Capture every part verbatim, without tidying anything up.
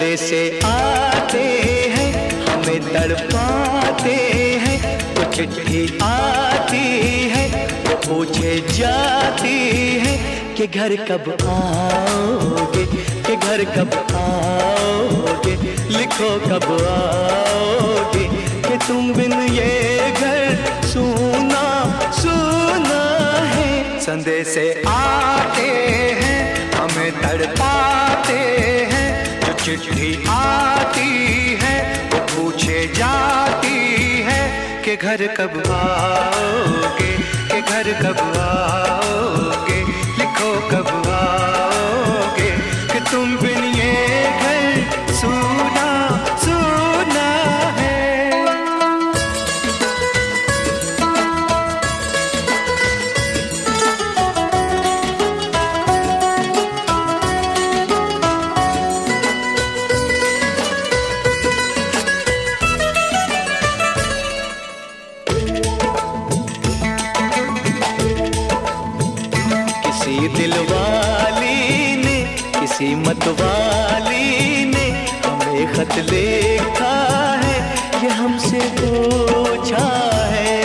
संदेशे आते हैं, हमें तड़पाते हैं। वो चिट्ठी आती है, वो पूछे जाती है कि घर कब आओगे, कि घर कब आओगे, लिखो कब आओगे, कि तुम बिन ये घर सूना सूना है। संदेशे आते हैं, हमें तड़पाते हैं। जो चिट्ठी आती है, वो पूछे जाती है कि घर कब आओगे, कि घर कब आओगे, लिखो कब आओगे, कि तुम बिन ये घर सूना सूना है। किसी दिलवाली ने, किसी मतवाली ने हमें खत लिखा है, ये हमसे पूछा है।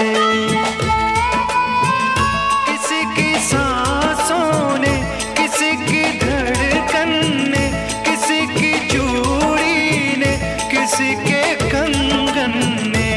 किसी की सांसों ने, किसी की धड़कन ने, किसी की चूड़ी ने, किसी के कंगन ने,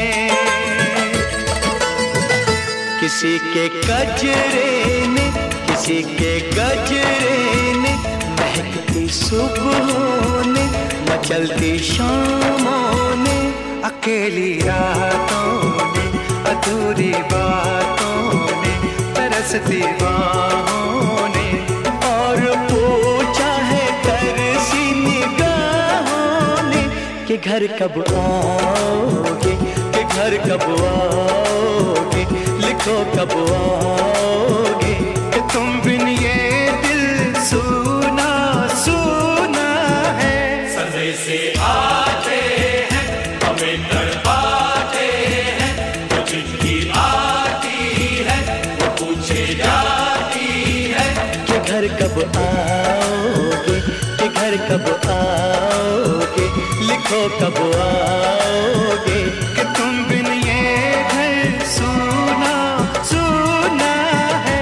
किसी के कजरे ने, किसी के गजरे ने, महकती सुबहों ने, मचलती शामों ने, अकेली रातों ने, अधूरी बातों ने, तरसती बाहों ने, और पूछा है तरसी निगाहों ने कि घर कब आओगे, कि घर कब आओगे, लिखो कब आओगे, तुम बिन ये दिल सूना सूना है। संदेशे आते हैं, हमें तड़पाते हैं। वो चिट्ठी आती है, वो पूछे जाती है कि घर कब आओगे, कि घर कब आओगे, लिखो कब आओगे, कि तुम बिन ये घर सूना सूना है।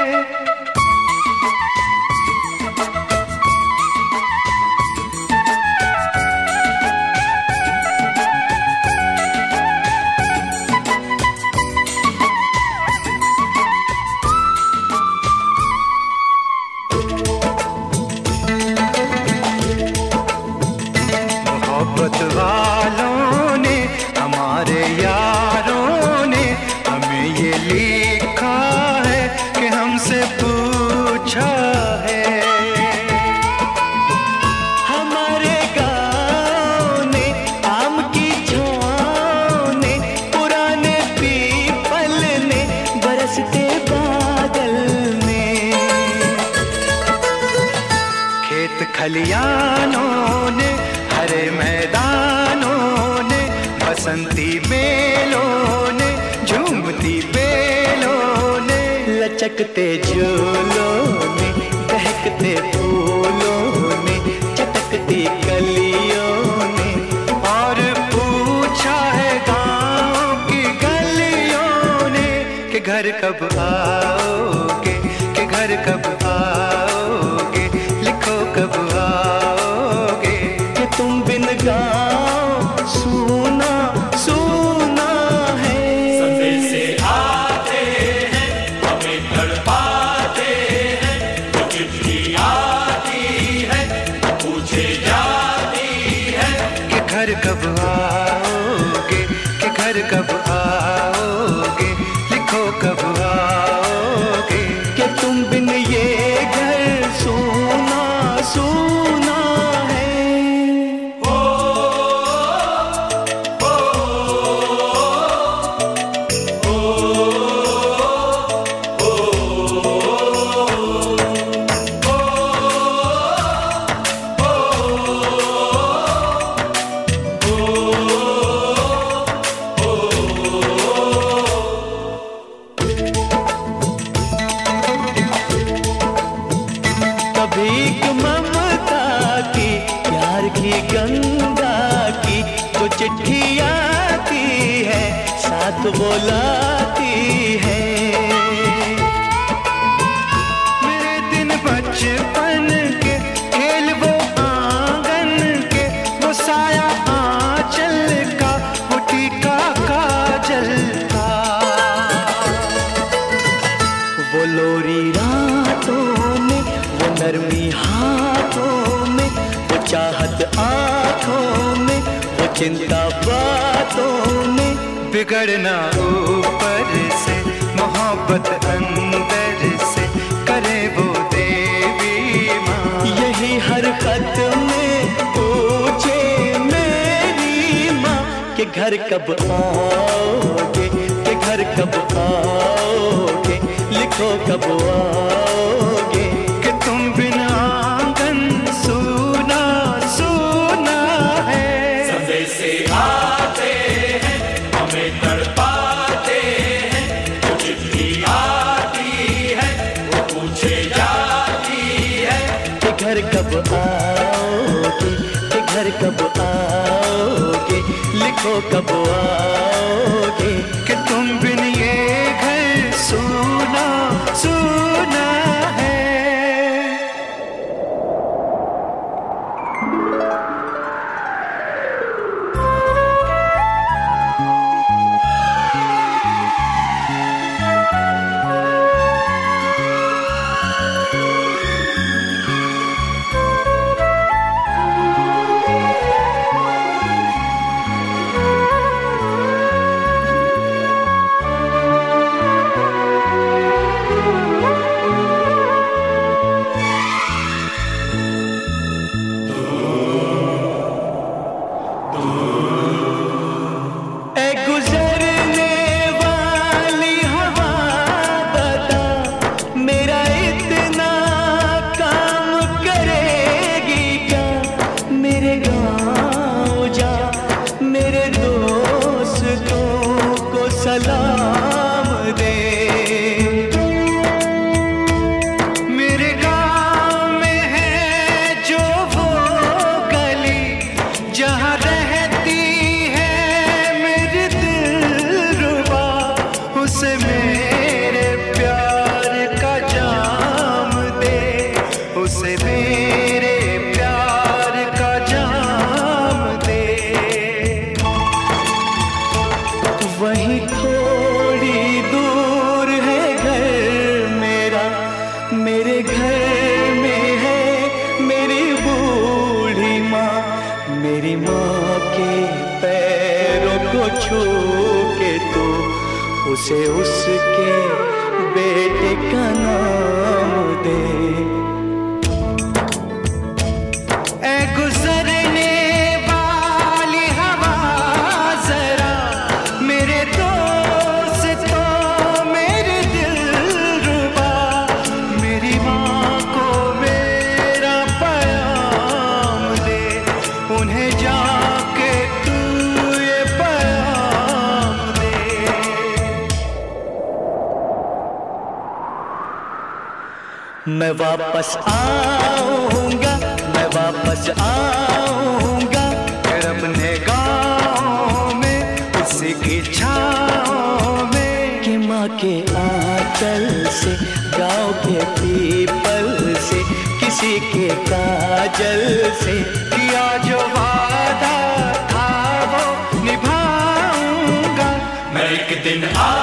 मोहब्बत वालों ने, हमारे यारों ने हमें ये लिखा है कि हमसे पूछा है। हमारे गाँव ने, आम की छाँव ने, पुराने पीपल ने, बरसते बादल ने, खेत खलियानों ने, हरे मैदानों ने, बसंती बेलों ने, झूमती बेलों ने, लचकते झूलों ने, बहकते फूलों ने, चटकती कलियों ने, और पूछा है गाँव की गलियों ने कि घर कब आओगे, कि घर कब आओगे, लिखो कब आओगे, कि तुम बिन गाँव सूना सूना है। संदेशे आते हैं, हमें तड़पाते हैं। वो चिट्ठी आती है, पूछे जाती है कि घर कब आओगे, कि घर कब आओगे, लिखो कब आओगे, कि तुम बिन ये घर सूना सूना है। ओ चिट्ठी आती है, साथ बुलाती है। मेरे दिन बचपन के खेल वो आंगन के, वो साया आंचल का, वो टीका काजल का, वो लोरी रातों में, वो नरमी हाथों में, वो चाहत आँखों में, वो चिंता बातों में। बिगड़ना ऊपर से, मोहब्बत अंदर से, करे वो देवी माँ। यही हर खत में पूछे मेरी माँ कि घर कब आओगे, कि घर कब आओगे, लिखो कब आओगे। कि तुम बिना आंगन सूना सूना है। संदेश आते हैं, हमें तड़पाते हैं, वो चिट्ठी आती है, वो पूछे जाती है कि घर कब आओगे, कि घर कब आओगे, लिखो कब आओगे। कि तुम बिन ये घर सूना सूना है। सलाम दे। मेरे गाँव में है जो वो गली, जहाँ रहती है मेरी दिलरुबा, उसे मेरे प्यार का जाम दे, उसे मेरे प्यार का जाम दे। वहीं थोड़ी दूर है घर मेरा, मेरे घर में है मेरी बूढ़ी माँ। मेरी माँ के पैरों को छू के तो उसे उसके बेटे का नाम दे। ऐ गुजरने वाली हवा जरा, मेरे दोस्तों मेरे दिलरुबा, मेरी माँ को मेरा पैगाम दे, उन्हें जाके तू ये पैगाम दे। मैं वापस आऊंगा, मैं वापस आऊंगा, फिर अपने गाँव में उसी की छाँव में। कि माँ के आंचल से, गाँव के पीपल से, किसी के काजल से, किया जो वादा था वो निभाऊंगा। मैं एक दिन आ